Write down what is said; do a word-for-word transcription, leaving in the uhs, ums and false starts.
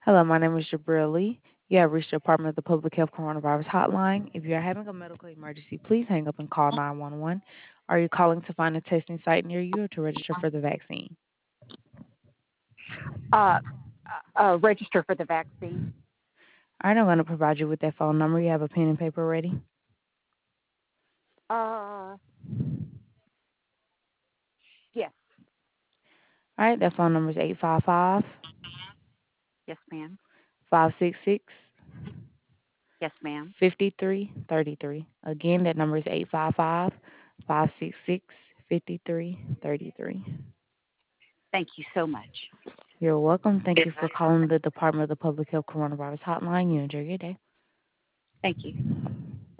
Hello, my name is Jabril Lee. You have reached the Department of the Public Health Coronavirus Hotline. If you are having a medical emergency, please hang up and call nine one one. Are you calling to find a testing site near you or to register for the vaccine? Uh, uh, uh, register for the vaccine. All right, I'm going to provide you with that phone number. You have a pen and paper ready? Uh, yes, All right, that phone number is eight five five, yes, ma'am. five six six, Yes, ma'am. five three three three. Again, that number is eight five five, five six six, five three three three. Thank you so much. You're welcome. Thank you for calling the Department of the Public Health Coronavirus Hotline. You enjoy your day. Thank you.